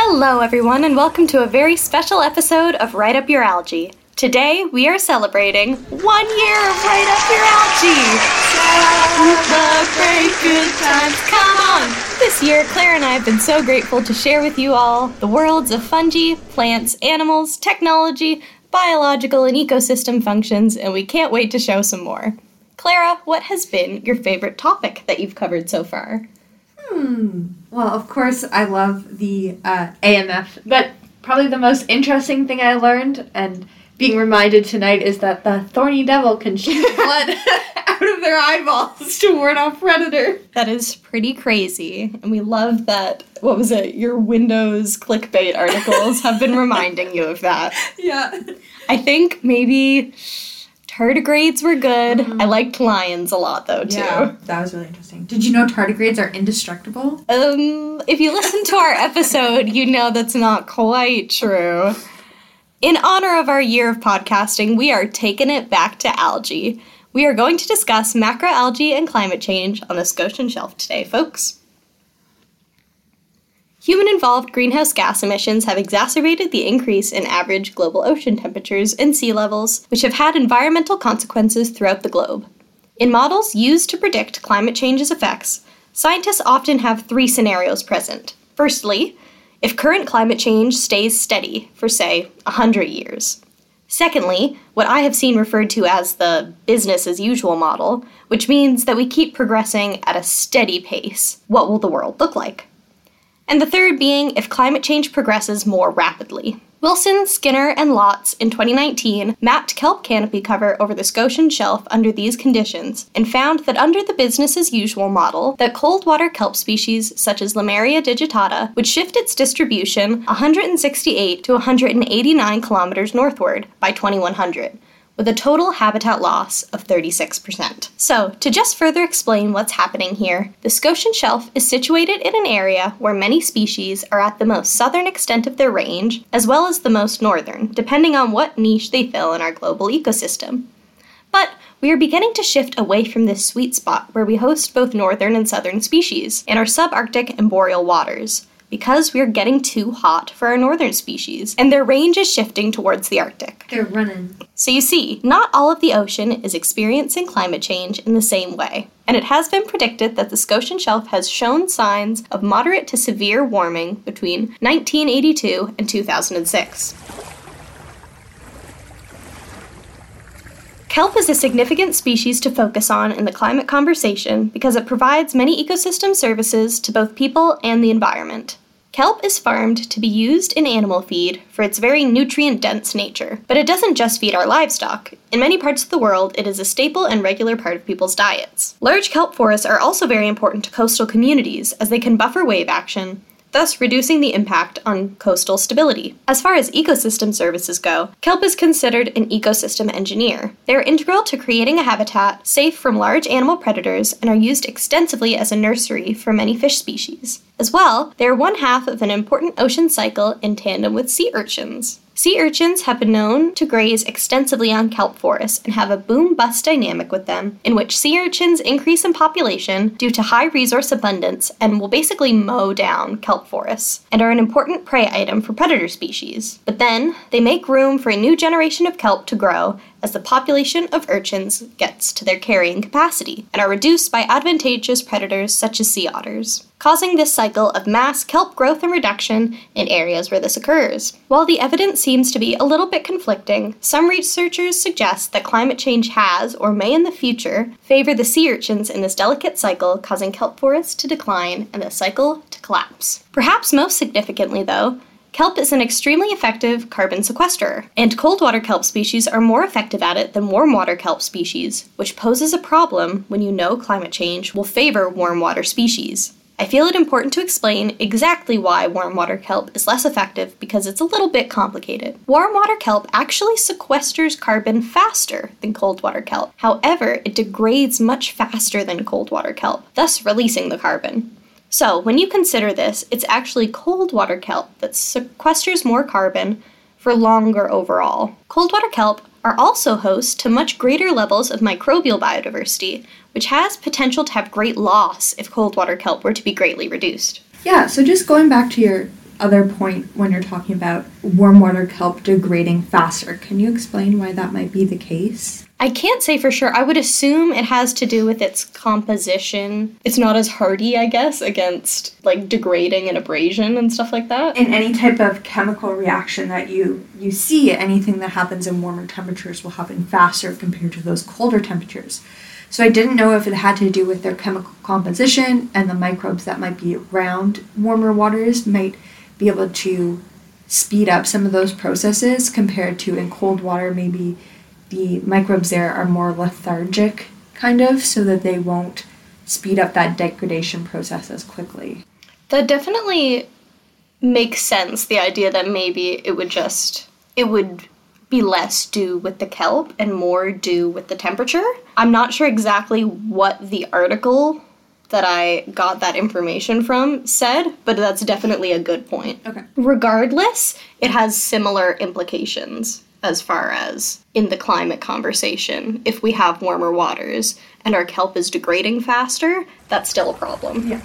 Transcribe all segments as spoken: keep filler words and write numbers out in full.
Hello everyone, and welcome to a very special episode of Write Up Your Algae. Today, we are celebrating one year of Write Up Your Algae! Celebrate good times, come on! This year, Claire and I have been so grateful to share with you all the worlds of fungi, plants, animals, technology, biological and ecosystem functions, and we can't wait to show some more. Clara, what has been your favorite topic that you've covered so far? Hmm. Well, of course, I love the uh, A M F, but probably the most interesting thing I learned and being reminded tonight is that the thorny devil can shoot blood out of their eyeballs to ward off predator. That is pretty crazy, and we love that, what was it, your Windows clickbait articles have been reminding you of that. Yeah. I think maybe tardigrades were good. Mm-hmm. I liked lions a lot, though, too. Yeah, that was really interesting. Did you know tardigrades are indestructible? Um, if you listen to our episode, you know that's not quite true. In honor of our year of podcasting, we are taking it back to algae. We are going to discuss macroalgae and climate change on the Scotian Shelf today, folks. Human-involved greenhouse gas emissions have exacerbated the increase in average global ocean temperatures and sea levels, which have had environmental consequences throughout the globe. In models used to predict climate change's effects, scientists often have three scenarios present. Firstly, if current climate change stays steady for, say, one hundred years. Secondly, what I have seen referred to as the business-as-usual model, which means that we keep progressing at a steady pace. What will the world look like? And the third being if climate change progresses more rapidly. Wilson, Skinner, and Lotz in twenty nineteen mapped kelp canopy cover over the Scotian Shelf under these conditions and found that under the business-as-usual model, that cold water kelp species such as Lomeria digitata would shift its distribution one hundred sixty-eight to one hundred eighty-nine kilometers northward by twenty-one hundred. With a total habitat loss of thirty-six percent. So, to just further explain what's happening here, the Scotian Shelf is situated in an area where many species are at the most southern extent of their range, as well as the most northern, depending on what niche they fill in our global ecosystem. But we are beginning to shift away from this sweet spot where we host both northern and southern species in our subarctic and boreal waters, because we're getting too hot for our northern species, and their range is shifting towards the Arctic. They're running. So you see, not all of the ocean is experiencing climate change in the same way, and it has been predicted that the Scotian Shelf has shown signs of moderate to severe warming between nineteen eighty-two and two thousand six. Kelp is a significant species to focus on in the climate conversation because it provides many ecosystem services to both people and the environment. Kelp is farmed to be used in animal feed for its very nutrient-dense nature, but it doesn't just feed our livestock. In many parts of the world, it is a staple and regular part of people's diets. Large kelp forests are also very important to coastal communities as they can buffer wave action, thus reducing the impact on coastal stability. As far as ecosystem services go, kelp is considered an ecosystem engineer. They are integral to creating a habitat safe from large animal predators and are used extensively as a nursery for many fish species. As well, they are one half of an important ocean cycle in tandem with sea urchins. Sea urchins have been known to graze extensively on kelp forests and have a boom-bust dynamic with them, in which sea urchins increase in population due to high resource abundance and will basically mow down kelp forests, and are an important prey item for predator species. But then, they make room for a new generation of kelp to grow as the population of urchins gets to their carrying capacity, and are reduced by advantageous predators such as sea otters, causing this cycle of mass kelp growth and reduction in areas where this occurs. While the evidence seems to be a little bit conflicting, some researchers suggest that climate change has, or may in the future, favor the sea urchins in this delicate cycle, causing kelp forests to decline and the cycle to collapse. Perhaps most significantly, though, kelp is an extremely effective carbon sequesterer, and cold water kelp species are more effective at it than warm water kelp species, which poses a problem when you know climate change will favor warm water species. I feel it important to explain exactly why warm water kelp is less effective because it's a little bit complicated. Warm water kelp actually sequesters carbon faster than cold water kelp. However, it degrades much faster than cold water kelp, thus releasing the carbon. So, when you consider this, it's actually cold water kelp that sequesters more carbon for longer overall. Cold water kelp are also host to much greater levels of microbial biodiversity, which has potential to have great loss if cold water kelp were to be greatly reduced. Yeah, so just going back to your other point when you're talking about warm water kelp degrading faster. Can you explain why that might be the case? I can't say for sure. I would assume it has to do with its composition. It's not as hardy, I guess, against like degrading and abrasion and stuff like that. In any type of chemical reaction that you, you see, anything that happens in warmer temperatures will happen faster compared to those colder temperatures. So I didn't know if it had to do with their chemical composition, and the microbes that might be around warmer waters might be able to speed up some of those processes compared to in cold water. Maybe the microbes there are more lethargic, kind of, so that they won't speed up that degradation process as quickly. That definitely makes sense, the idea that maybe it would just, it would be less due with the kelp and more due with the temperature. I'm not sure exactly what the article that I got that information from said, but that's definitely a good point. Okay. Regardless, it has similar implications as far as in the climate conversation. If we have warmer waters and our kelp is degrading faster, that's still a problem. Yeah.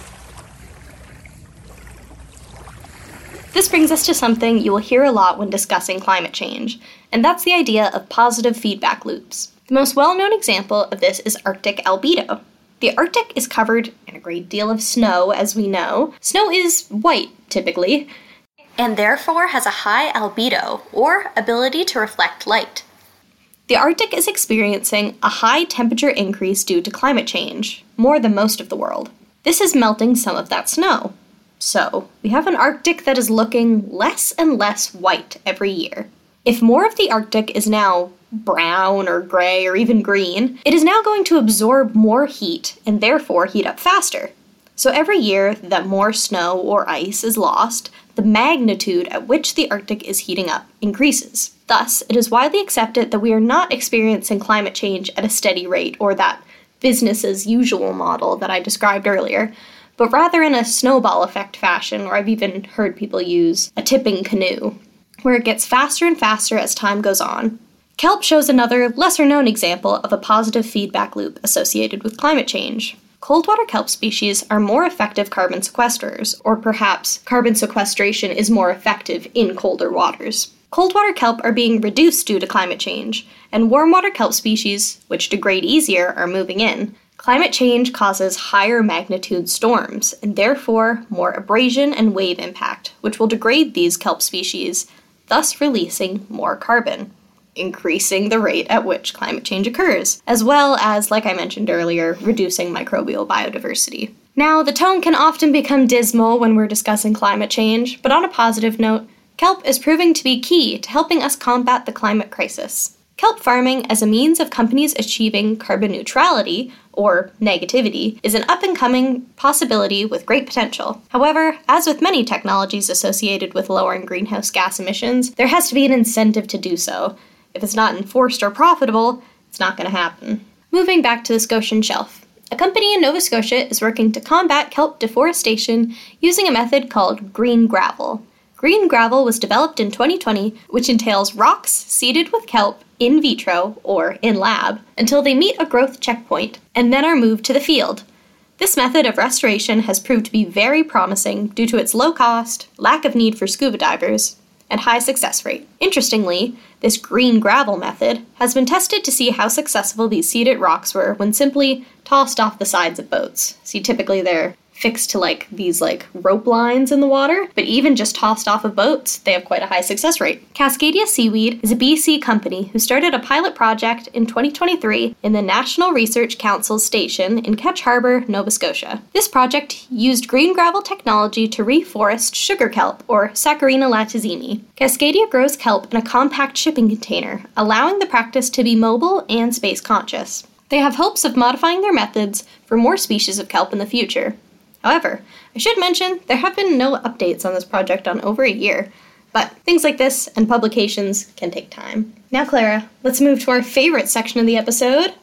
This brings us to something you will hear a lot when discussing climate change, and that's the idea of positive feedback loops. The most well-known example of this is Arctic albedo. The Arctic is covered in a great deal of snow, as we know. Snow is white, typically, and therefore has a high albedo, or ability to reflect light. The Arctic is experiencing a high temperature increase due to climate change, more than most of the world. This is melting some of that snow. So, we have an Arctic that is looking less and less white every year. If more of the Arctic is now brown or gray or even green, it is now going to absorb more heat and therefore heat up faster. So every year that more snow or ice is lost, the magnitude at which the Arctic is heating up increases. Thus, it is widely accepted that we are not experiencing climate change at a steady rate, or that business as usual model that I described earlier, but rather in a snowball effect fashion, or I've even heard people use a tipping canoe, where it gets faster and faster as time goes on. Kelp shows another, lesser-known example of a positive feedback loop associated with climate change. Cold water kelp species are more effective carbon sequestrers, or perhaps carbon sequestration is more effective in colder waters. Cold water kelp are being reduced due to climate change, and warm water kelp species, which degrade easier, are moving in. Climate change causes higher magnitude storms, and therefore more abrasion and wave impact, which will degrade these kelp species, thus releasing more carbon, increasing the rate at which climate change occurs, as well as, like I mentioned earlier, reducing microbial biodiversity. Now, the tone can often become dismal when we're discussing climate change, but on a positive note, kelp is proving to be key to helping us combat the climate crisis. Kelp farming as a means of companies achieving carbon neutrality, or negativity, is an up-and-coming possibility with great potential. However, as with many technologies associated with lowering greenhouse gas emissions, there has to be an incentive to do so. If it's not enforced or profitable, it's not going to happen. Moving back to the Scotian Shelf. A company in Nova Scotia is working to combat kelp deforestation using a method called green gravel. Green gravel was developed in twenty twenty, which entails rocks seeded with kelp in vitro, or in lab, until they meet a growth checkpoint, and then are moved to the field. This method of restoration has proved to be very promising due to its low cost, lack of need for scuba divers, and high success rate. Interestingly, this green gravel method has been tested to see how successful these seeded rocks were when simply tossed off the sides of boats. See, typically they're fixed to like these like rope lines in the water, but even just tossed off of boats, they have quite a high success rate. Cascadia Seaweed is a B C company who started a pilot project in twenty twenty-three in the National Research Council's station in Ketch Harbor, Nova Scotia. This project used green gravel technology to reforest sugar kelp, or Saccharina latizimi. Cascadia grows kelp in a compact shipping container, allowing the practice to be mobile and space conscious. They have hopes of modifying their methods for more species of kelp in the future. However, I should mention there have been no updates on this project on over a year, but things like this and publications can take time. Now, Clara, let's move to our favorite section of the episode.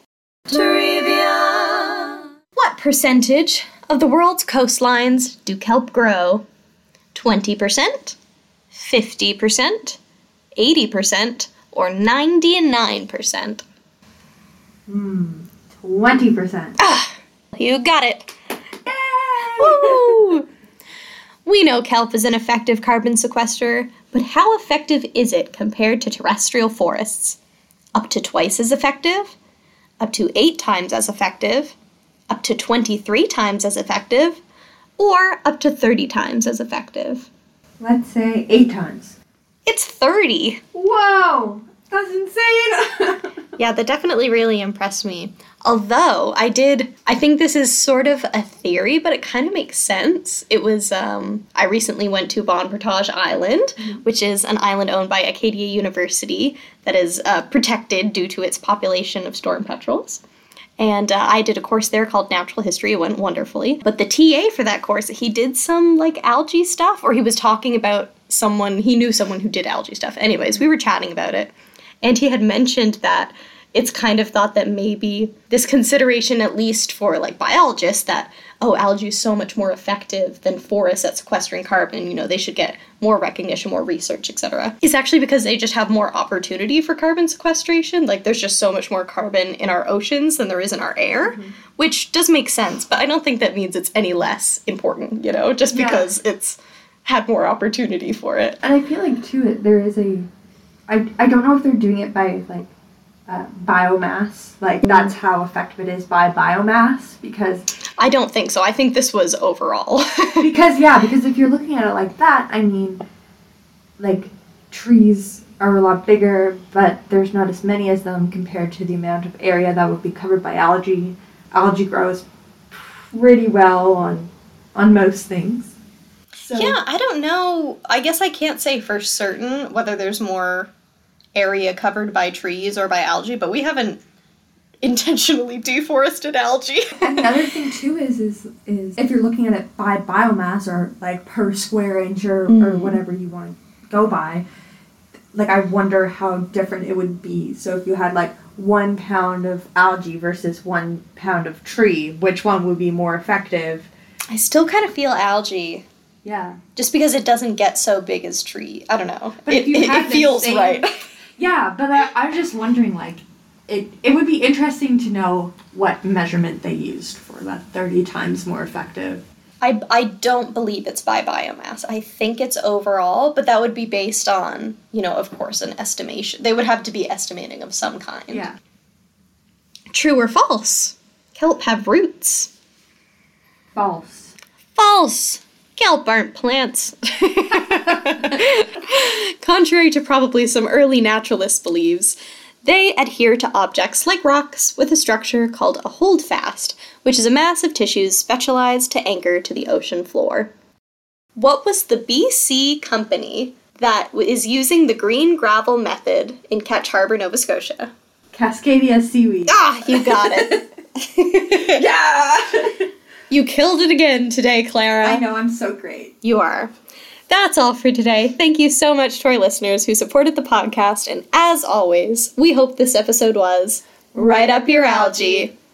Trivia! What percentage of the world's coastlines do kelp grow? twenty percent, fifty percent, eighty percent, or ninety-nine percent? Hmm, twenty percent. Ah, you got it. Woo! We know kelp is an effective carbon sequester, but how effective is it compared to terrestrial forests? Up to twice as effective? Up to eight times as effective? Up to twenty-three times as effective? Or up to thirty times as effective? Let's say eight times. It's thirty! Whoa! That's insane! Yeah, that definitely really impressed me. Although, I did, I think this is sort of a theory, but it kind of makes sense. It was, um, I recently went to Bon Portage Island, mm-hmm. which is an island owned by Acadia University that is uh, protected due to its population of storm petrels. And uh, I did a course there called Natural History. It went wonderfully. But the T A for that course, he did some, like, algae stuff, or he was talking about someone, he knew someone who did algae stuff. Anyways, we were chatting about it. And he had mentioned that it's kind of thought that maybe this consideration, at least for, like, biologists, that, oh, algae is so much more effective than forests at sequestering carbon, you know, they should get more recognition, more research, et cetera, is actually because they just have more opportunity for carbon sequestration. Like, there's just so much more carbon in our oceans than there is in our air, mm-hmm. which does make sense, but I don't think that means it's any less important, you know, just because yeah. it's had more opportunity for it. And I feel like, too, there is a, I, I don't know if they're doing it by, like, Uh, biomass, like that's how effective it is by biomass, because I don't think so. I think this was overall. because yeah, because if you're looking at it like that, I mean, like trees are a lot bigger, but there's not as many as them compared to the amount of area that would be covered by algae. Algae grows pretty well on on most things. So. Yeah, I don't know. I guess I can't say for certain whether there's more area covered by trees or by algae, but we haven't intentionally deforested algae. And the other thing too is is is if you're looking at it by biomass or like per square inch or, mm. or whatever you want to go by, like I wonder how different it would be. So if you had like one pound of algae versus one pound of tree, which one would be more effective? I still kind of feel algae. Yeah. Just because it doesn't get so big as tree. I don't know. But it, if you it, have it feels same, right. Yeah, but I, I was just wondering, like, it, it would be interesting to know what measurement they used for that thirty times more effective. I, I don't believe it's by biomass. I think it's overall, but that would be based on, you know, of course, an estimation. They would have to be estimating of some kind. Yeah. True or false? Kelp have roots. False. False! Kelp aren't plants. Contrary to probably some early naturalists' beliefs, they adhere to objects like rocks with a structure called a holdfast, which is a mass of tissues specialized to anchor to the ocean floor. What was the B C company that is using the green gravel method in Ketch Harbor, Nova Scotia? Cascadia Seaweed. Ah, you got it. Yeah! You killed it again today, Clara. I know, I'm so great. You are. That's all for today. Thank you so much to our listeners who supported the podcast, and as always, we hope this episode was right up your algae.